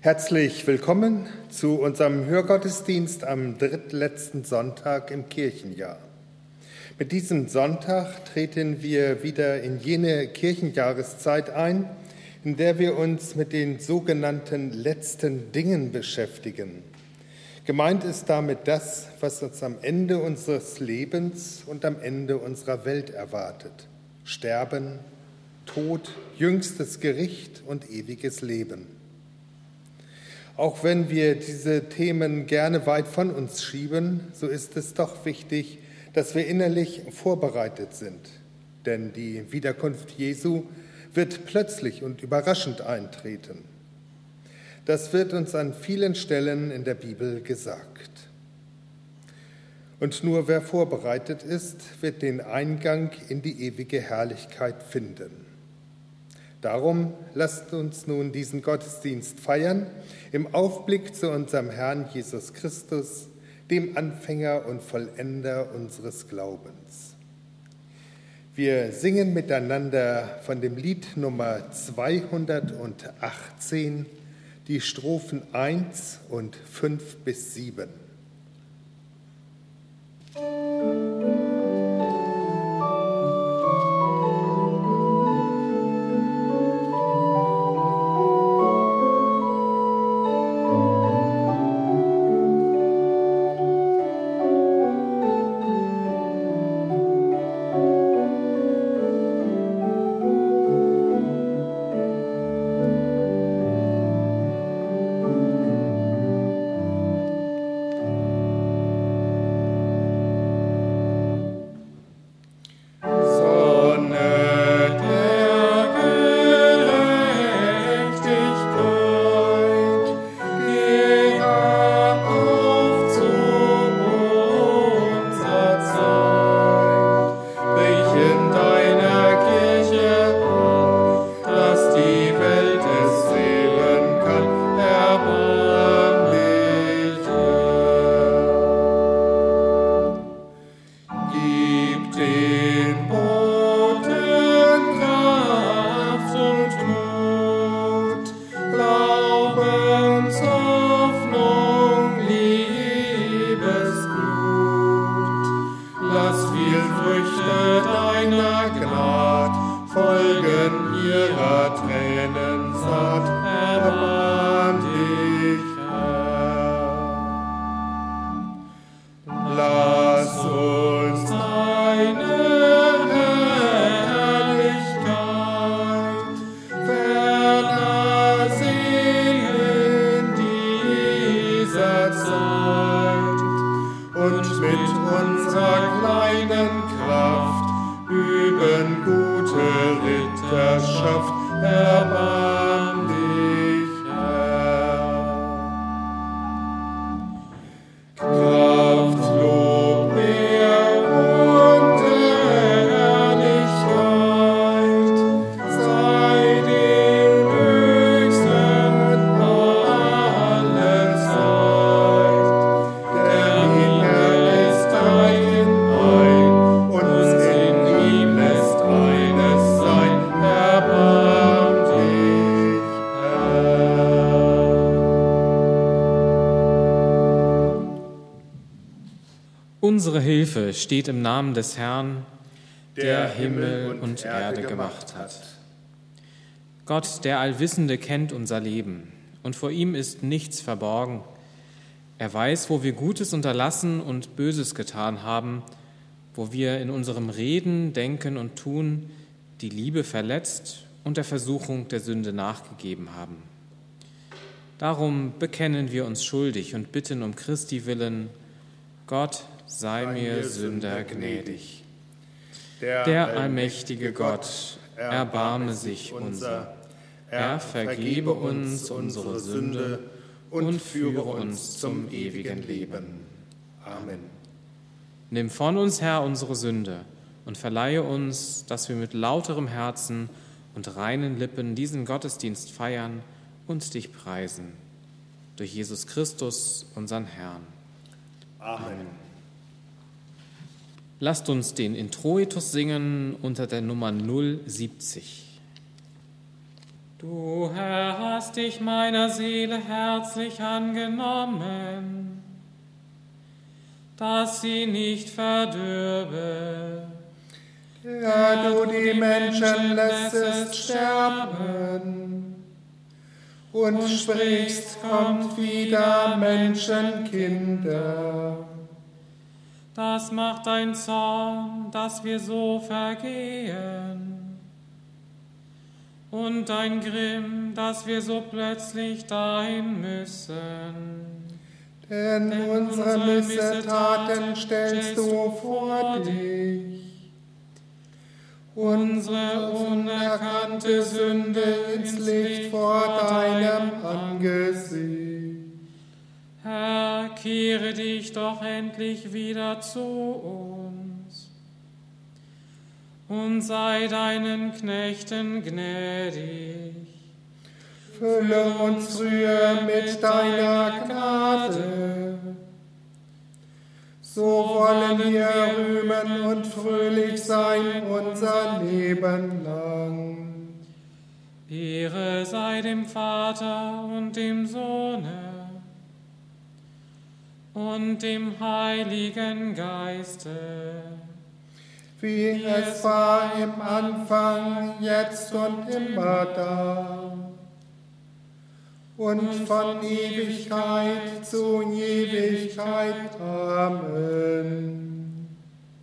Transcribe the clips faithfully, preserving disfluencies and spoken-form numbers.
Herzlich willkommen zu unserem Hörgottesdienst am drittletzten Sonntag im Kirchenjahr. Mit diesem Sonntag treten wir wieder in jene Kirchenjahreszeit ein, in der wir uns mit den sogenannten letzten Dingen beschäftigen. Gemeint ist damit das, was uns am Ende unseres Lebens und am Ende unserer Welt erwartet. Sterben, Tod, jüngstes Gericht und ewiges Leben. Auch wenn wir diese Themen gerne weit von uns schieben, so ist es doch wichtig, dass wir innerlich vorbereitet sind. Denn die Wiederkunft Jesu wird plötzlich und überraschend eintreten. Das wird uns an vielen Stellen in der Bibel gesagt. Und nur wer vorbereitet ist, wird den Eingang in die ewige Herrlichkeit finden. Darum lasst uns nun diesen Gottesdienst feiern, im Aufblick zu unserem Herrn Jesus Christus, dem Anfänger und Vollender unseres Glaubens. Wir singen miteinander von dem Lied Nummer zweihundertachtzehn, die Strophen eins und fünf bis sieben. Unsere Hilfe steht im Namen des Herrn, der Himmel und Erde gemacht hat. Gott, der Allwissende, kennt unser Leben und vor ihm ist nichts verborgen. Er weiß, wo wir Gutes unterlassen und Böses getan haben, wo wir in unserem Reden, Denken und Tun die Liebe verletzt und der Versuchung der Sünde nachgegeben haben. Darum bekennen wir uns schuldig und bitten um Christi willen: Gott, sei mir Sünder gnädig. Der, der allmächtige Gott, erbarme sich unser. Er vergebe uns unsere Sünde und führe uns zum ewigen Leben. Amen. Nimm von uns, Herr, unsere Sünde und verleihe uns, dass wir mit lauterem Herzen und reinen Lippen diesen Gottesdienst feiern und dich preisen. Durch Jesus Christus, unseren Herrn. Amen. Amen. Lasst uns den Introitus singen unter der Nummer null siebzig. Du Herr hast dich meiner Seele herzlich angenommen, dass sie nicht verdürbe. Ja, du die Menschen lässest sterben und sprichst, kommt wieder Menschenkinder. Das macht dein Zorn, dass wir so vergehen, und dein Grimm, dass wir so plötzlich dahin müssen. Denn, Denn unsere Missetaten stellst du vor dich, unsere unerkannte Sünde ins Licht vor deinem Angesicht. Herr, kehre dich doch endlich wieder zu uns und sei deinen Knechten gnädig. Fülle uns früher mit deiner Gnade, so wollen wir rühmen und fröhlich sein unser Leben lang. Ehre sei dem Vater und dem Sohne und dem Heiligen Geiste, wie es war im Anfang, jetzt und immer da, und von Ewigkeit zu Ewigkeit. Amen.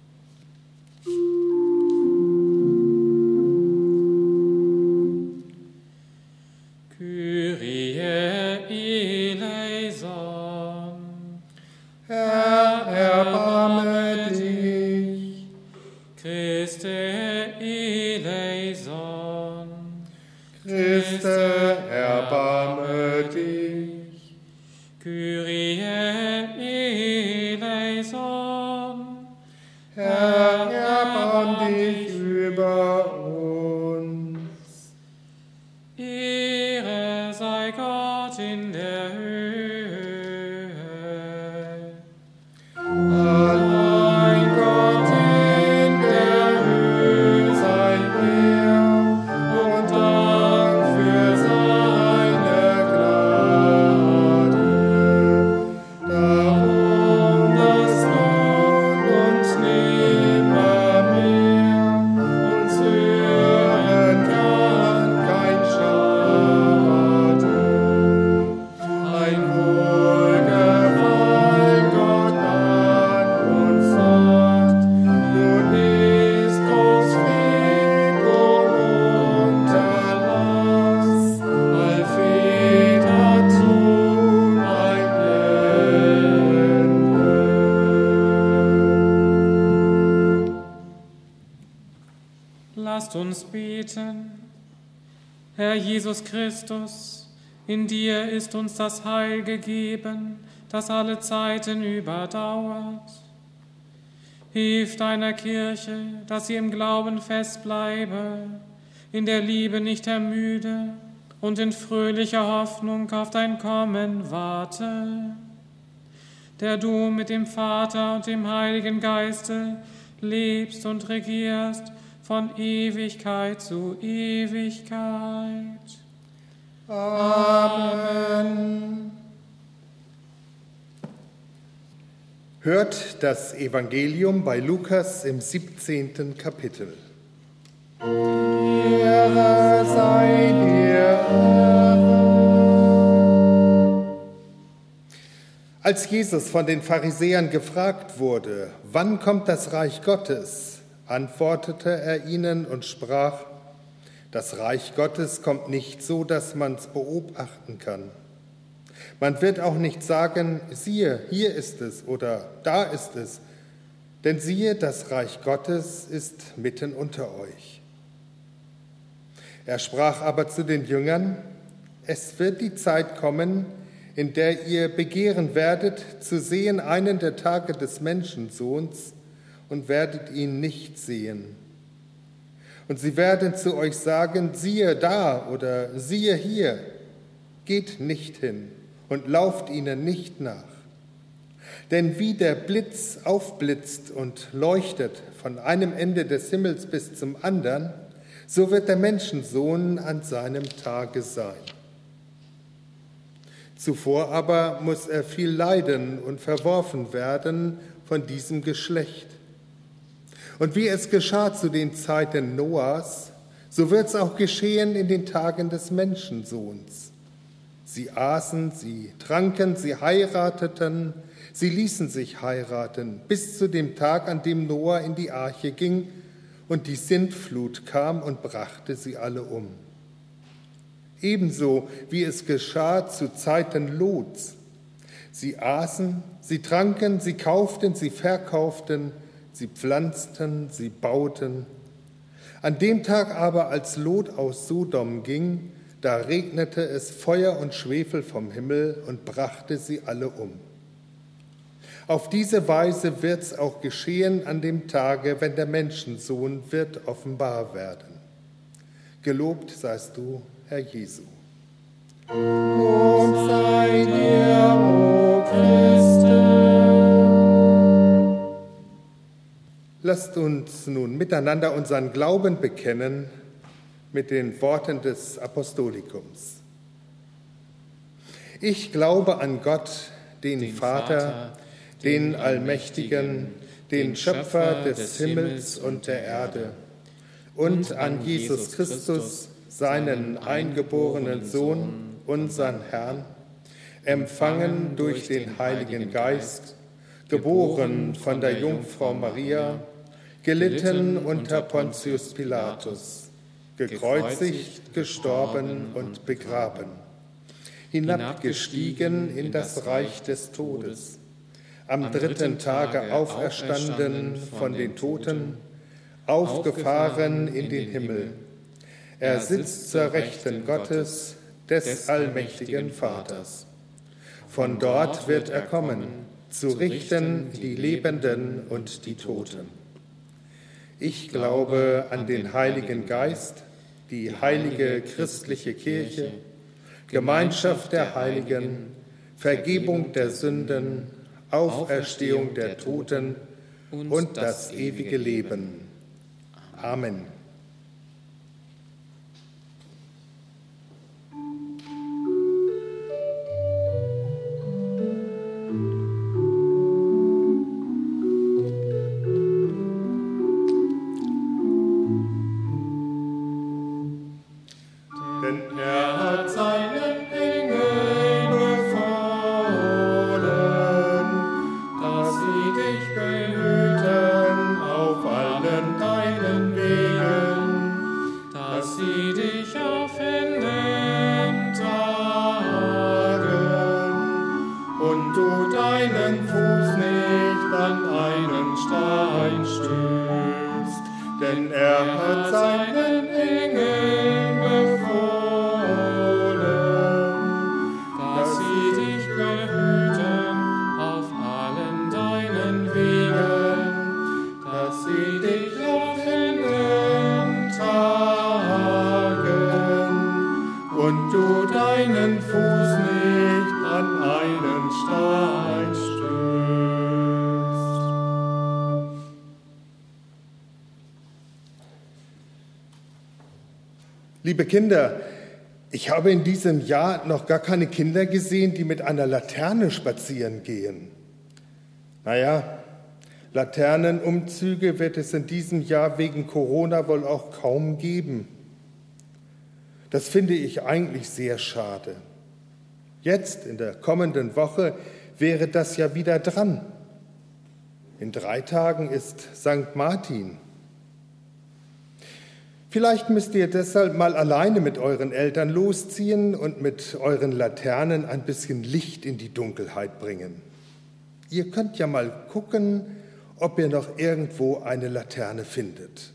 Kyrie eleison. Herr, erbarme dich. Christe eleison. Christe, erbarme dich. Kyrie eleison. Herr, erbarm dich über uns. Ehre sei Gott in der Höhe. Allein Gott in der Höhe sei Ehre und Dank für seine Gnade. Darum, dass nun und nimmermehr uns hören kann kein Schaden. Ein Wohlgefallen Gott an uns hat, nun ist groß Fried und Unterlass, allfeder tun ein Ende. Lasst uns beten. Herr Jesus Christus, in dir ist uns das Heil gegeben, das alle Zeiten überdauert. Hilf deiner Kirche, dass sie im Glauben fest bleibe, in der Liebe nicht ermüde und in fröhlicher Hoffnung auf dein Kommen warte, der du mit dem Vater und dem Heiligen Geiste lebst und regierst von Ewigkeit zu Ewigkeit. Amen. Hört das Evangelium bei Lukas im siebzehnten Kapitel. Ehre sei dir, Herr. Als Jesus von den Pharisäern gefragt wurde, wann kommt das Reich Gottes, antwortete er ihnen und sprach: Das Reich Gottes kommt nicht so, dass man es beobachten kann. Man wird auch nicht sagen, siehe, hier ist es oder da ist es, denn siehe, das Reich Gottes ist mitten unter euch. Er sprach aber zu den Jüngern: Es wird die Zeit kommen, in der ihr begehren werdet, zu sehen einen der Tage des Menschensohns, und werdet ihn nicht sehen. Und sie werden zu euch sagen, siehe da oder siehe hier, geht nicht hin und lauft ihnen nicht nach. Denn wie der Blitz aufblitzt und leuchtet von einem Ende des Himmels bis zum anderen, so wird der Menschensohn an seinem Tage sein. Zuvor aber muss er viel leiden und verworfen werden von diesem Geschlecht. Und wie es geschah zu den Zeiten Noahs, so wird es auch geschehen in den Tagen des Menschensohns. Sie aßen, sie tranken, sie heirateten, sie ließen sich heiraten, bis zu dem Tag, an dem Noah in die Arche ging und die Sintflut kam und brachte sie alle um. Ebenso wie es geschah zu Zeiten Lots. Sie aßen, sie tranken, sie kauften, sie verkauften, sie pflanzten, sie bauten. An dem Tag aber, als Lot aus Sodom ging, da regnete es Feuer und Schwefel vom Himmel und brachte sie alle um. Auf diese Weise wird es auch geschehen an dem Tage, wenn der Menschensohn wird offenbar werden. Gelobt seist du, Herr Jesu. Lob sei dir, o Christus. Lasst uns nun miteinander unseren Glauben bekennen mit den Worten des Apostolikums. Ich glaube an Gott, den, den Vater, Vater, den Allmächtigen, den Schöpfer des Himmels und der Erde, und an Jesus Christus, seinen eingeborenen Sohn, unseren Herrn, empfangen durch den Heiligen Geist, geboren von der Jungfrau Maria, gelitten unter Pontius Pilatus, gekreuzigt, gestorben und begraben, hinabgestiegen in das Reich des Todes, am dritten Tage auferstanden von den Toten, aufgefahren in den Himmel. Er sitzt zur Rechten Gottes, des allmächtigen Vaters. Von dort wird er kommen, zu richten die Lebenden und die Toten. Ich glaube an den Heiligen Geist, die heilige christliche Kirche, Gemeinschaft der Heiligen, Vergebung der Sünden, Auferstehung der Toten und das ewige Leben. Amen. Liebe Kinder, ich habe in diesem Jahr noch gar keine Kinder gesehen, die mit einer Laterne spazieren gehen. Naja, Laternenumzüge wird es in diesem Jahr wegen Corona wohl auch kaum geben. Das finde ich eigentlich sehr schade. Jetzt, in der kommenden Woche, wäre das ja wieder dran. In drei Tagen ist Sankt Martin. Vielleicht müsst ihr deshalb mal alleine mit euren Eltern losziehen und mit euren Laternen ein bisschen Licht in die Dunkelheit bringen. Ihr könnt ja mal gucken, ob ihr noch irgendwo eine Laterne findet.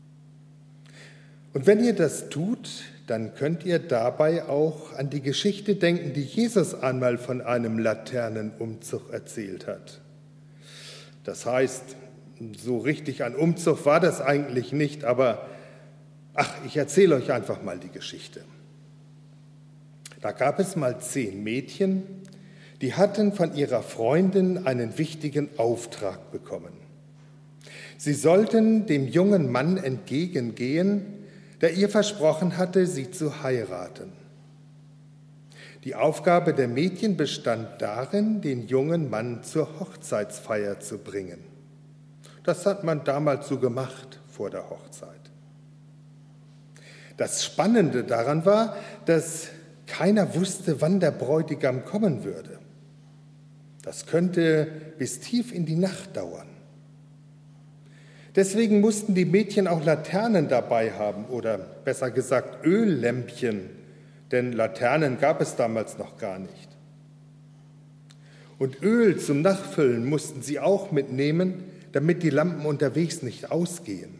Und wenn ihr das tut, dann könnt ihr dabei auch an die Geschichte denken, die Jesus einmal von einem Laternenumzug erzählt hat. Das heißt, so richtig ein Umzug war das eigentlich nicht, aber ach, ich erzähle euch einfach mal die Geschichte. Da gab es mal zehn Mädchen, die hatten von ihrer Freundin einen wichtigen Auftrag bekommen. Sie sollten dem jungen Mann entgegengehen, der ihr versprochen hatte, sie zu heiraten. Die Aufgabe der Mädchen bestand darin, den jungen Mann zur Hochzeitsfeier zu bringen. Das hat man damals so gemacht vor der Hochzeit. Das Spannende daran war, dass keiner wusste, wann der Bräutigam kommen würde. Das könnte bis tief in die Nacht dauern. Deswegen mussten die Mädchen auch Laternen dabei haben oder besser gesagt Öllämpchen, denn Laternen gab es damals noch gar nicht. Und Öl zum Nachfüllen mussten sie auch mitnehmen, damit die Lampen unterwegs nicht ausgehen.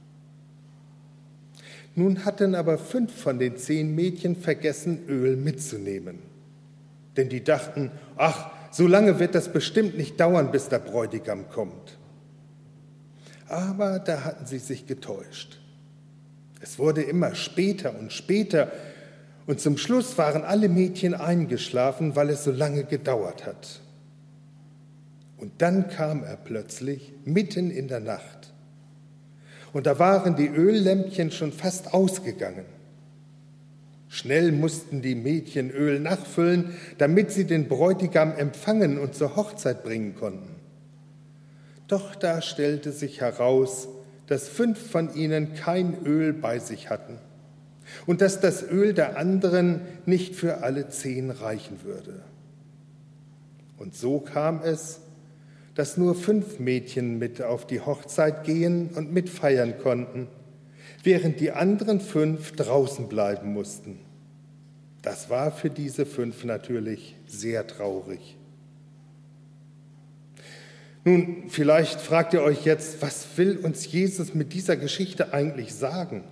Nun hatten aber fünf von den zehn Mädchen vergessen, Öl mitzunehmen. Denn die dachten, ach, so lange wird das bestimmt nicht dauern, bis der Bräutigam kommt. Aber da hatten sie sich getäuscht. Es wurde immer später und später und zum Schluss waren alle Mädchen eingeschlafen, weil es so lange gedauert hat. Und dann kam er plötzlich mitten in der Nacht. Und da waren die Öllämpchen schon fast ausgegangen. Schnell mussten die Mädchen Öl nachfüllen, damit sie den Bräutigam empfangen und zur Hochzeit bringen konnten. Doch da stellte sich heraus, dass fünf von ihnen kein Öl bei sich hatten und dass das Öl der anderen nicht für alle zehn reichen würde. Und so kam es, dass nur fünf Mädchen mit auf die Hochzeit gehen und mitfeiern konnten, während die anderen fünf draußen bleiben mussten. Das war für diese fünf natürlich sehr traurig. Nun, vielleicht fragt ihr euch jetzt, was will uns Jesus mit dieser Geschichte eigentlich sagen?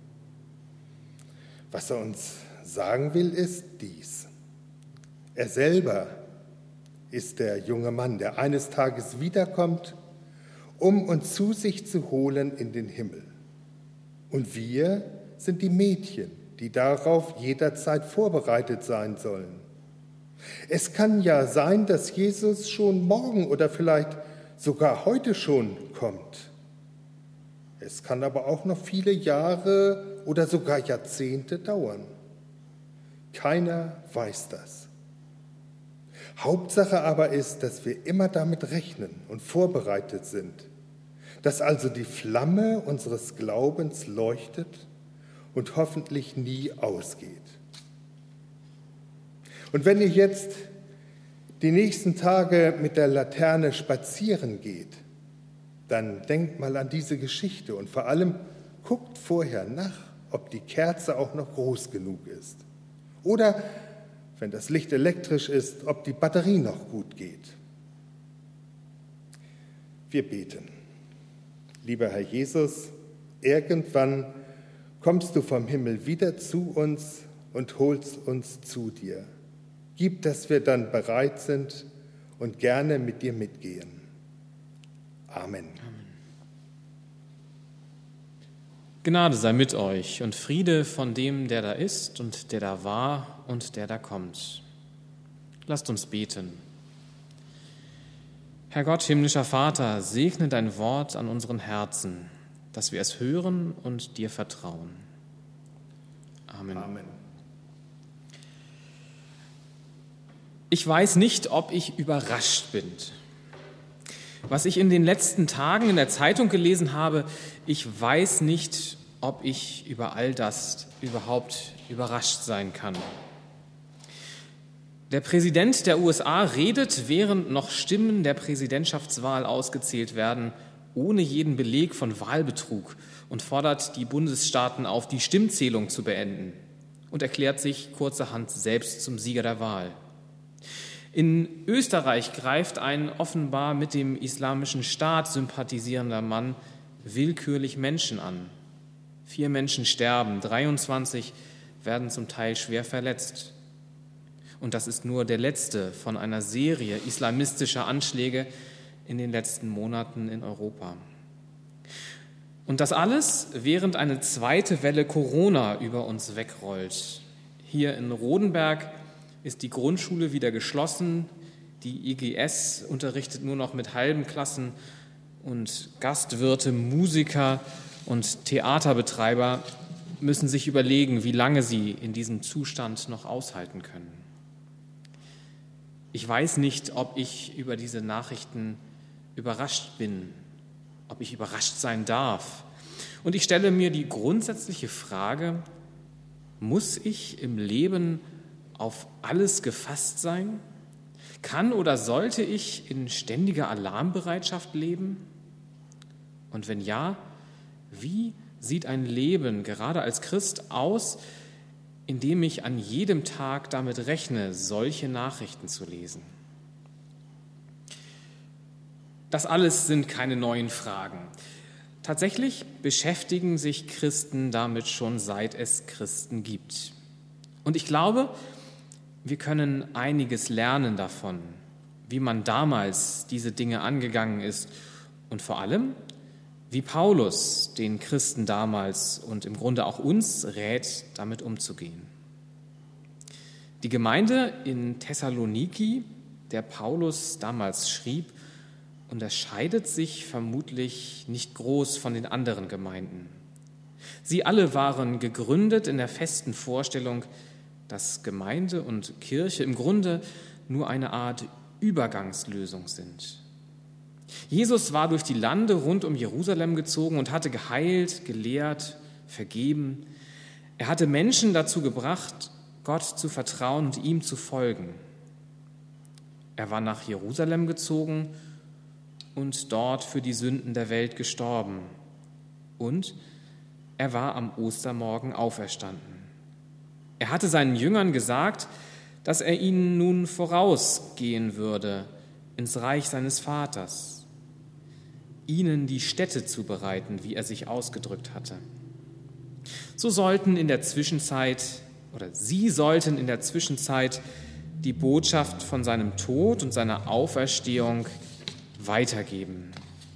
Was er uns sagen will, ist dies. Er selber ist der junge Mann, der eines Tages wiederkommt, um uns zu sich zu holen in den Himmel. Und wir sind die Mädchen, die darauf jederzeit vorbereitet sein sollen. Es kann ja sein, dass Jesus schon morgen oder vielleicht sogar heute schon kommt. Es kann aber auch noch viele Jahre oder sogar Jahrzehnte dauern. Keiner weiß das. Hauptsache aber ist, dass wir immer damit rechnen und vorbereitet sind, dass also die Flamme unseres Glaubens leuchtet und hoffentlich nie ausgeht. Und wenn ihr jetzt die nächsten Tage mit der Laterne spazieren geht, dann denkt mal an diese Geschichte und vor allem guckt vorher nach, ob die Kerze auch noch groß genug ist. Oder, wenn das Licht elektrisch ist, ob die Batterie noch gut geht. Wir beten. Lieber Herr Jesus, irgendwann kommst du vom Himmel wieder zu uns und holst uns zu dir. Gib, dass wir dann bereit sind und gerne mit dir mitgehen. Amen. Gnade sei mit euch und Friede von dem, der da ist und der da war und der da kommt. Lasst uns beten. Herr Gott, himmlischer Vater, segne dein Wort an unseren Herzen, dass wir es hören und dir vertrauen. Amen. Amen. Ich weiß nicht, ob ich überrascht bin. Was ich in den letzten Tagen in der Zeitung gelesen habe, ich weiß nicht, ob ich über all das überhaupt überrascht sein kann. Der Präsident der U S A redet, während noch Stimmen der Präsidentschaftswahl ausgezählt werden, ohne jeden Beleg von Wahlbetrug und fordert die Bundesstaaten auf, die Stimmzählung zu beenden und erklärt sich kurzerhand selbst zum Sieger der Wahl. In Österreich greift ein offenbar mit dem Islamischen Staat sympathisierender Mann willkürlich Menschen an. Vier Menschen sterben, dreiundzwanzig werden zum Teil schwer verletzt. Und das ist nur der letzte von einer Serie islamistischer Anschläge in den letzten Monaten in Europa. Und das alles, während eine zweite Welle Corona über uns wegrollt. Hier in Rodenberg ist die Grundschule wieder geschlossen, die I G S unterrichtet nur noch mit halben Klassen und Gastwirte, Musiker und Theaterbetreiber müssen sich überlegen, wie lange sie in diesem Zustand noch aushalten können. Ich weiß nicht, ob ich über diese Nachrichten überrascht bin, ob ich überrascht sein darf. Und ich stelle mir die grundsätzliche Frage, muss ich im Leben auf alles gefasst sein? Kann oder sollte ich in ständiger Alarmbereitschaft leben? Und wenn ja, wie sieht ein Leben gerade als Christ aus, in dem ich an jedem Tag damit rechne, solche Nachrichten zu lesen? Das alles sind keine neuen Fragen. Tatsächlich beschäftigen sich Christen damit schon seit es Christen gibt. Und ich glaube, wir können einiges lernen davon, wie man damals diese Dinge angegangen ist und vor allem, wie Paulus den Christen damals und im Grunde auch uns rät, damit umzugehen. Die Gemeinde in Thessaloniki, der Paulus damals schrieb, unterscheidet sich vermutlich nicht groß von den anderen Gemeinden. Sie alle waren gegründet in der festen Vorstellung, dass Gemeinde und Kirche im Grunde nur eine Art Übergangslösung sind. Jesus war durch die Lande rund um Jerusalem gezogen und hatte geheilt, gelehrt, vergeben. Er hatte Menschen dazu gebracht, Gott zu vertrauen und ihm zu folgen. Er war nach Jerusalem gezogen und dort für die Sünden der Welt gestorben. Und er war am Ostermorgen auferstanden. Er hatte seinen Jüngern gesagt, dass er ihnen nun vorausgehen würde ins Reich seines Vaters, ihnen die Stätte zu bereiten, wie er sich ausgedrückt hatte. So sollten in der Zwischenzeit, oder sie sollten in der Zwischenzeit die Botschaft von seinem Tod und seiner Auferstehung weitergeben.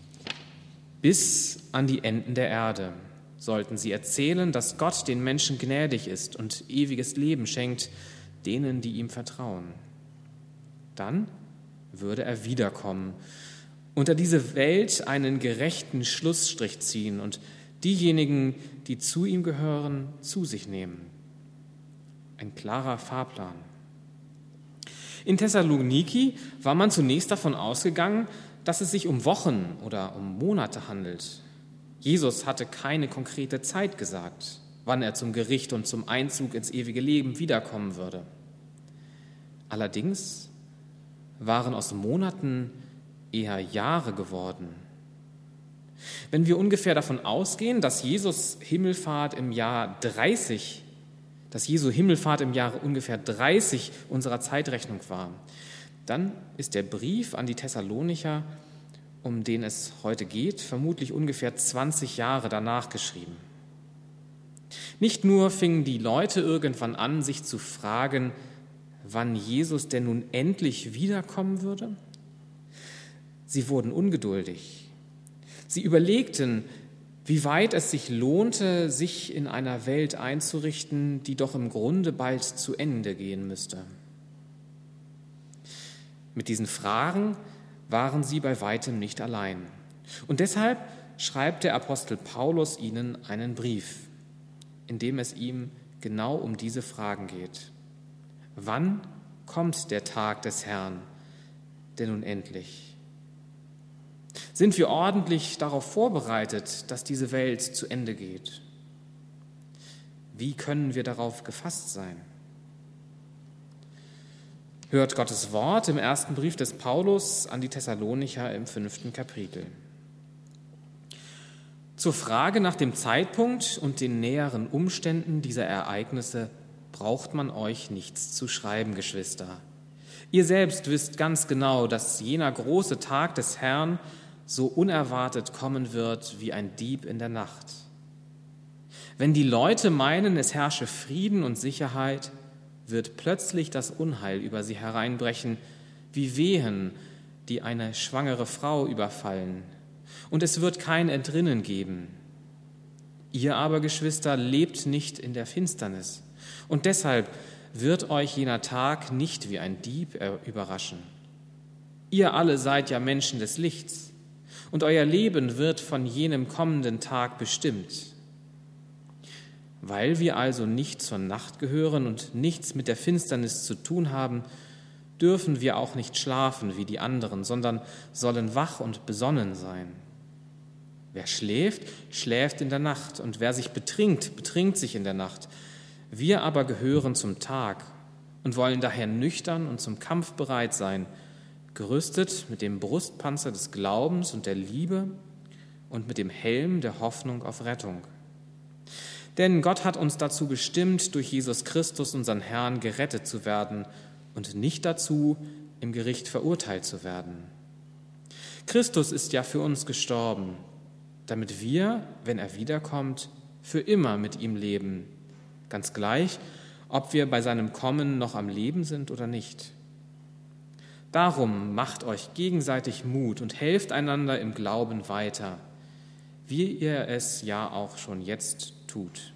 Bis an die Enden der Erde sollten sie erzählen, dass Gott den Menschen gnädig ist und ewiges Leben schenkt denen, die ihm vertrauen. Dann würde er wiederkommen, unter diese Welt einen gerechten Schlussstrich ziehen und diejenigen, die zu ihm gehören, zu sich nehmen. Ein klarer Fahrplan. In Thessaloniki war man zunächst davon ausgegangen, dass es sich um Wochen oder um Monate handelt. Jesus hatte keine konkrete Zeit gesagt, wann er zum Gericht und zum Einzug ins ewige Leben wiederkommen würde. Allerdings waren aus Monaten eher Jahre geworden. Wenn wir ungefähr davon ausgehen, dass Jesus Himmelfahrt im Jahr dreißig, dass Jesu Himmelfahrt im Jahre ungefähr dreißig unserer Zeitrechnung war, dann ist der Brief an die Thessalonicher, um den es heute geht, vermutlich ungefähr zwanzig Jahre danach geschrieben. Nicht nur fingen die Leute irgendwann an, sich zu fragen, wann Jesus denn nun endlich wiederkommen würde. Sie wurden ungeduldig. Sie überlegten, wie weit es sich lohnte, sich in einer Welt einzurichten, die doch im Grunde bald zu Ende gehen müsste. Mit diesen Fragen waren sie bei weitem nicht allein. Und deshalb schreibt der Apostel Paulus ihnen einen Brief, in dem es ihm genau um diese Fragen geht. Wann kommt der Tag des Herrn denn nun endlich? Sind wir ordentlich darauf vorbereitet, dass diese Welt zu Ende geht? Wie können wir darauf gefasst sein? Hört Gottes Wort im ersten Brief des Paulus an die Thessalonicher im fünften Kapitel. Zur Frage nach dem Zeitpunkt und den näheren Umständen dieser Ereignisse braucht man euch nichts zu schreiben, Geschwister. Ihr selbst wisst ganz genau, dass jener große Tag des Herrn so unerwartet kommen wird wie ein Dieb in der Nacht. Wenn die Leute meinen, es herrsche Frieden und Sicherheit, wird plötzlich das Unheil über sie hereinbrechen, wie Wehen, die eine schwangere Frau überfallen. Und es wird kein Entrinnen geben. Ihr aber, Geschwister, lebt nicht in der Finsternis. Und deshalb wird euch jener Tag nicht wie ein Dieb überraschen. Ihr alle seid ja Menschen des Lichts, und euer Leben wird von jenem kommenden Tag bestimmt. Weil wir also nicht zur Nacht gehören und nichts mit der Finsternis zu tun haben, dürfen wir auch nicht schlafen wie die anderen, sondern sollen wach und besonnen sein. Wer schläft, schläft in der Nacht, und wer sich betrinkt, betrinkt sich in der Nacht. Wir aber gehören zum Tag und wollen daher nüchtern und zum Kampf bereit sein, gerüstet mit dem Brustpanzer des Glaubens und der Liebe und mit dem Helm der Hoffnung auf Rettung. Denn Gott hat uns dazu bestimmt, durch Jesus Christus, unseren Herrn, gerettet zu werden und nicht dazu, im Gericht verurteilt zu werden. Christus ist ja für uns gestorben, damit wir, wenn er wiederkommt, für immer mit ihm leben, ganz gleich, ob wir bei seinem Kommen noch am Leben sind oder nicht. Darum macht euch gegenseitig Mut und helft einander im Glauben weiter, wie ihr es ja auch schon jetzt tut.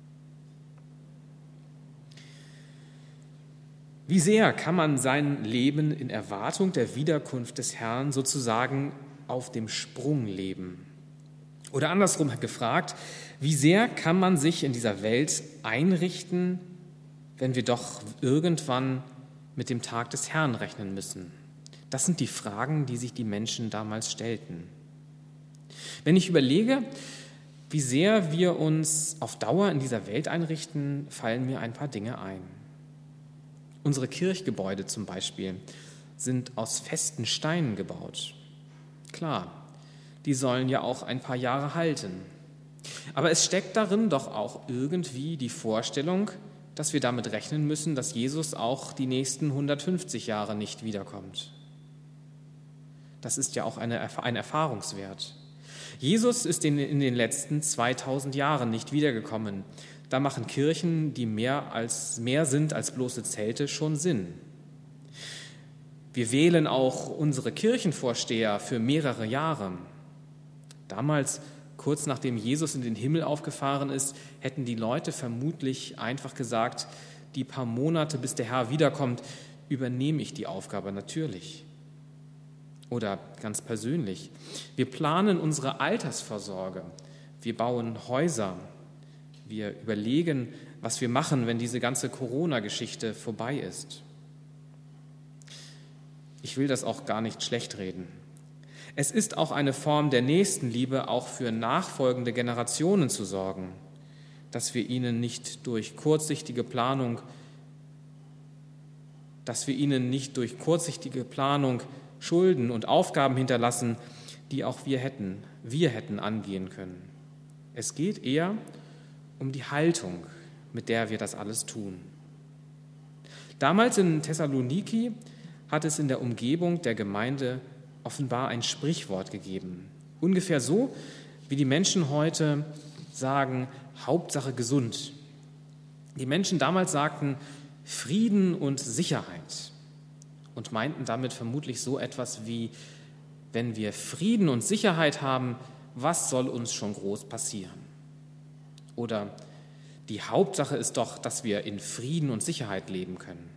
Wie sehr kann man sein Leben in Erwartung der Wiederkunft des Herrn sozusagen auf dem Sprung leben? Oder andersrum gefragt, wie sehr kann man sich in dieser Welt einrichten, wenn wir doch irgendwann mit dem Tag des Herrn rechnen müssen? Das sind die Fragen, die sich die Menschen damals stellten. Wenn ich überlege, wie sehr wir uns auf Dauer in dieser Welt einrichten, fallen mir ein paar Dinge ein. Unsere Kirchgebäude zum Beispiel sind aus festen Steinen gebaut. Klar, die sollen ja auch ein paar Jahre halten. Aber es steckt darin doch auch irgendwie die Vorstellung, dass wir damit rechnen müssen, dass Jesus auch die nächsten hundertfünfzig Jahre nicht wiederkommt. Das ist ja auch eine, ein Erfahrungswert. Jesus ist in, in den letzten zweitausend Jahren nicht wiedergekommen. Da machen Kirchen, die mehr, als, mehr sind als bloße Zelte, schon Sinn. Wir wählen auch unsere Kirchenvorsteher für mehrere Jahre. Damals, kurz nachdem Jesus in den Himmel aufgefahren ist, hätten die Leute vermutlich einfach gesagt, die paar Monate, bis der Herr wiederkommt, übernehme ich die Aufgabe natürlich. Oder ganz persönlich, wir planen unsere Altersvorsorge, wir bauen Häuser, wir überlegen, was wir machen, wenn diese ganze Corona-Geschichte vorbei ist. Ich will das auch gar nicht schlecht reden. Es ist auch eine Form der Nächstenliebe, auch für nachfolgende Generationen zu sorgen, dass wir ihnen nicht durch kurzsichtige Planung, dass wir ihnen nicht durch kurzsichtige Planung Schulden und Aufgaben hinterlassen, die auch wir hätten, wir hätten angehen können. Es geht eher um die Haltung, mit der wir das alles tun. Damals in Thessaloniki hat es in der Umgebung der Gemeinde offenbar ein Sprichwort gegeben. Ungefähr so, wie die Menschen heute sagen, Hauptsache gesund. Die Menschen damals sagten Frieden und Sicherheit und meinten damit vermutlich so etwas wie, wenn wir Frieden und Sicherheit haben, was soll uns schon groß passieren? Oder die Hauptsache ist doch, dass wir in Frieden und Sicherheit leben können.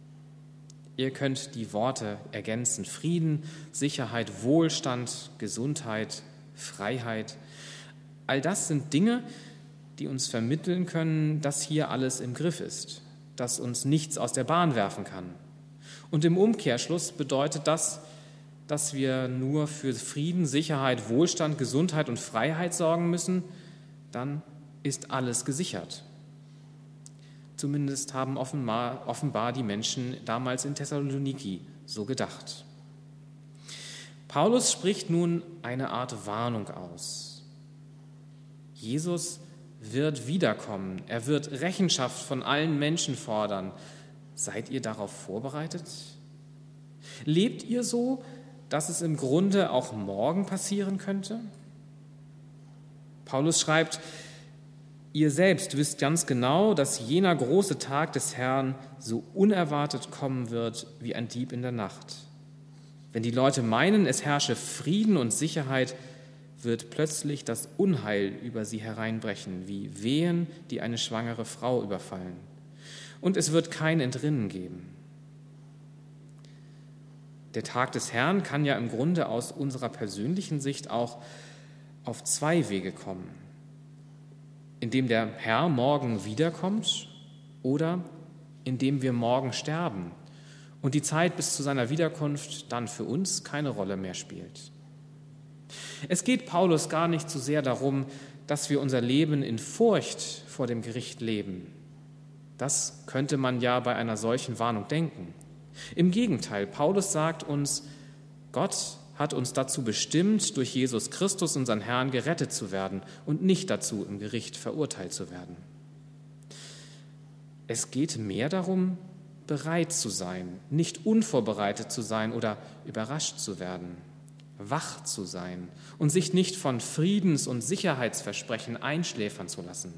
Ihr könnt die Worte ergänzen: Frieden, Sicherheit, Wohlstand, Gesundheit, Freiheit. All das sind Dinge, die uns vermitteln können, dass hier alles im Griff ist, dass uns nichts aus der Bahn werfen kann. Und im Umkehrschluss bedeutet das, dass wir nur für Frieden, Sicherheit, Wohlstand, Gesundheit und Freiheit sorgen müssen, dann ist alles gesichert. Zumindest haben offenbar, offenbar die Menschen damals in Thessaloniki so gedacht. Paulus spricht nun eine Art Warnung aus. Jesus wird wiederkommen. Er wird Rechenschaft von allen Menschen fordern. Seid ihr darauf vorbereitet? Lebt ihr so, dass es im Grunde auch morgen passieren könnte? Paulus schreibt: Ihr selbst wisst ganz genau, dass jener große Tag des Herrn so unerwartet kommen wird wie ein Dieb in der Nacht. Wenn die Leute meinen, es herrsche Frieden und Sicherheit, wird plötzlich das Unheil über sie hereinbrechen, wie Wehen, die eine schwangere Frau überfallen. Und es wird kein Entrinnen geben. Der Tag des Herrn kann ja im Grunde aus unserer persönlichen Sicht auch auf zwei Wege kommen: indem der Herr morgen wiederkommt oder indem wir morgen sterben und die Zeit bis zu seiner Wiederkunft dann für uns keine Rolle mehr spielt. Es geht Paulus gar nicht so sehr darum, dass wir unser Leben in Furcht vor dem Gericht leben. Das könnte man ja bei einer solchen Warnung denken. Im Gegenteil, Paulus sagt uns, Gott hat uns dazu bestimmt, durch Jesus Christus, unseren Herrn, gerettet zu werden und nicht dazu, im Gericht verurteilt zu werden. Es geht mehr darum, bereit zu sein, nicht unvorbereitet zu sein oder überrascht zu werden, wach zu sein und sich nicht von Friedens- und Sicherheitsversprechen einschläfern zu lassen.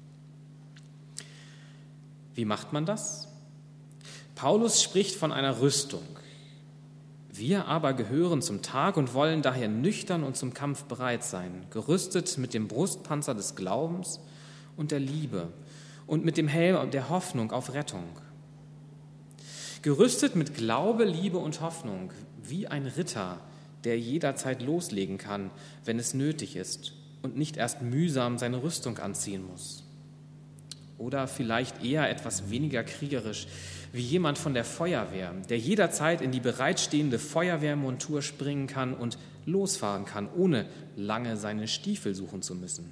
Wie macht man das? Paulus spricht von einer Rüstung. Wir aber gehören zum Tag und wollen daher nüchtern und zum Kampf bereit sein, gerüstet mit dem Brustpanzer des Glaubens und der Liebe und mit dem Helm der Hoffnung auf Rettung. Gerüstet mit Glaube, Liebe und Hoffnung, wie ein Ritter, der jederzeit loslegen kann, wenn es nötig ist und nicht erst mühsam seine Rüstung anziehen muss. Oder vielleicht eher etwas weniger kriegerisch, wie jemand von der Feuerwehr, der jederzeit in die bereitstehende Feuerwehrmontur springen kann und losfahren kann, ohne lange seine Stiefel suchen zu müssen.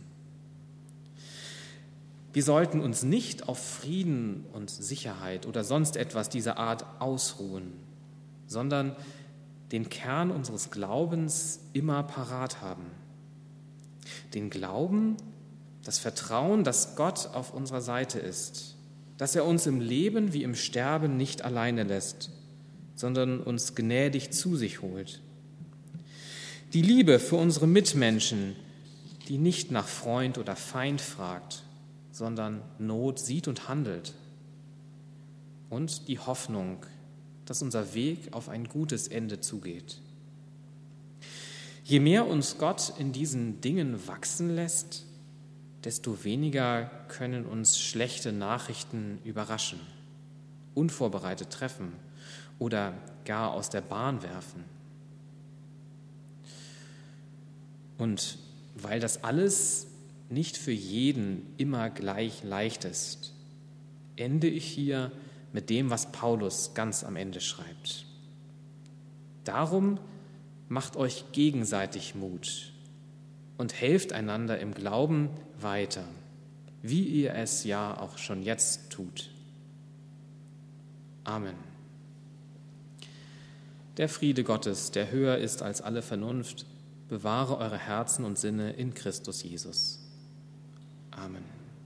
Wir sollten uns nicht auf Frieden und Sicherheit oder sonst etwas dieser Art ausruhen, sondern den Kern unseres Glaubens immer parat haben. Den Glauben, das Vertrauen, dass Gott auf unserer Seite ist, dass er uns im Leben wie im Sterben nicht alleine lässt, sondern uns gnädig zu sich holt. Die Liebe für unsere Mitmenschen, die nicht nach Freund oder Feind fragt, sondern Not sieht und handelt. Und die Hoffnung, dass unser Weg auf ein gutes Ende zugeht. Je mehr uns Gott in diesen Dingen wachsen lässt, desto weniger können uns schlechte Nachrichten überraschen, unvorbereitet treffen oder gar aus der Bahn werfen. Und weil das alles nicht für jeden immer gleich leicht ist, ende ich hier mit dem, was Paulus ganz am Ende schreibt. Darum macht euch gegenseitig Mut und helft einander im Glauben weiter, wie ihr es ja auch schon jetzt tut. Amen. Der Friede Gottes, der höher ist als alle Vernunft, bewahre eure Herzen und Sinne in Christus Jesus. Amen.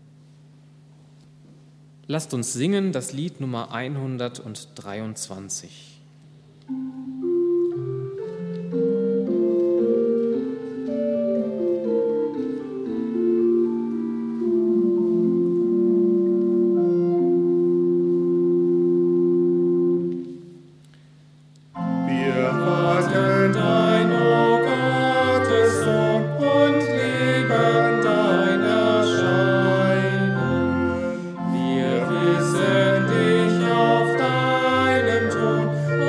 Lasst uns singen das Lied Nummer hundertdreiundzwanzig. Wir wissen dich auf deinem Thron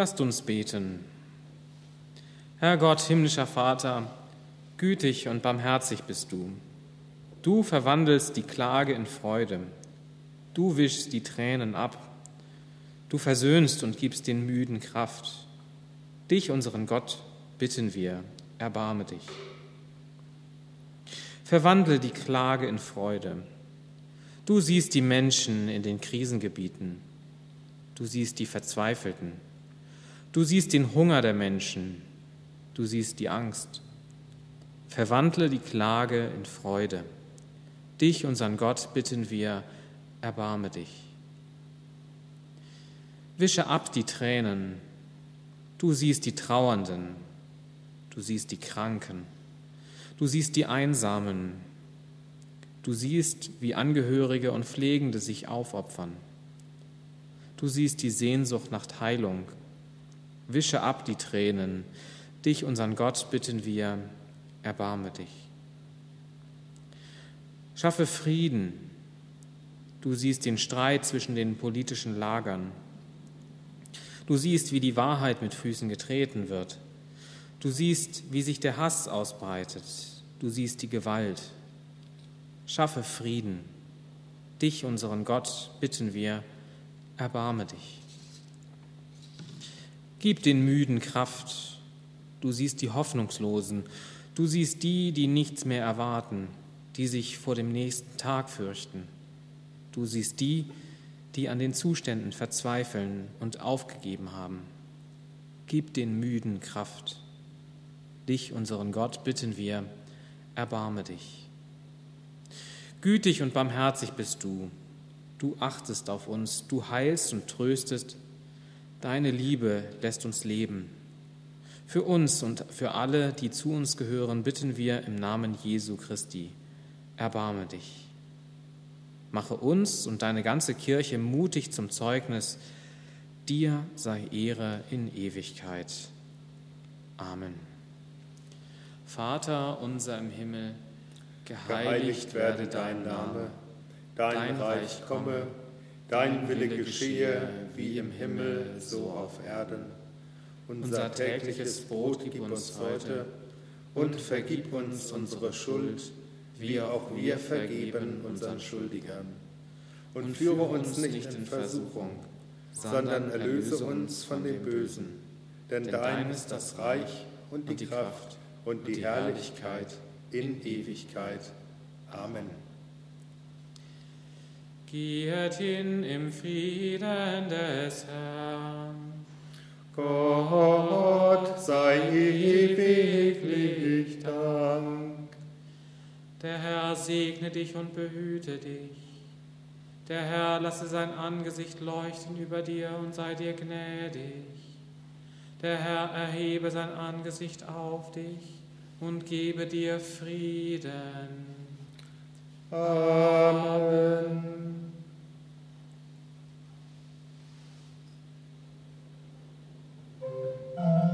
Lasst uns beten. Herr Gott, himmlischer Vater, gütig und barmherzig bist du. Du verwandelst die Klage in Freude. Du wischst die Tränen ab. Du versöhnst und gibst den Müden Kraft. Dich, unseren Gott, bitten wir, erbarme dich. Verwandle die Klage in Freude. Du siehst die Menschen in den Krisengebieten. Du siehst die Verzweifelten. Du siehst den Hunger der Menschen. Du siehst die Angst. Verwandle die Klage in Freude. Dich, unseren Gott, bitten wir, erbarme dich. Wische ab die Tränen. Du siehst die Trauernden. Du siehst die Kranken. Du siehst die Einsamen. Du siehst, wie Angehörige und Pflegende sich aufopfern. Du siehst die Sehnsucht nach Heilung. Wische ab die Tränen. Dich, unseren Gott, bitten wir, erbarme dich. Schaffe Frieden. Du siehst den Streit zwischen den politischen Lagern. Du siehst, wie die Wahrheit mit Füßen getreten wird. Du siehst, wie sich der Hass ausbreitet. Du siehst die Gewalt. Schaffe Frieden. Dich, unseren Gott, bitten wir, erbarme dich. Gib den Müden Kraft. Du siehst die Hoffnungslosen. Du siehst die, die nichts mehr erwarten, die sich vor dem nächsten Tag fürchten. Du siehst die, die an den Zuständen verzweifeln und aufgegeben haben. Gib den Müden Kraft. Dich, unseren Gott, bitten wir, erbarme dich. Gütig und barmherzig bist du. Du achtest auf uns, du heilst und tröstest. Deine Liebe lässt uns leben. Für uns und für alle, die zu uns gehören, bitten wir im Namen Jesu Christi, erbarme dich. Mache uns und deine ganze Kirche mutig zum Zeugnis. Dir sei Ehre in Ewigkeit. Amen. Vater unser im Himmel, geheiligt werde dein Name, dein Reich komme, dein Wille geschehe, wie im Himmel, so auf Erden. Unser tägliches Brot gib uns heute und vergib uns unsere Schuld, wie auch wir vergeben unseren Schuldigern. Und führe uns nicht in Versuchung, sondern erlöse uns von dem Bösen. Denn dein ist das Reich und die Kraft und die Herrlichkeit in Ewigkeit. Amen. Geht hin im Frieden des Herrn. Gott sei ewiglich Dank. Der Herr segne dich und behüte dich. Der Herr lasse sein Angesicht leuchten über dir und sei dir gnädig. Der Herr erhebe sein Angesicht auf dich und gebe dir Frieden. Amen. Amen.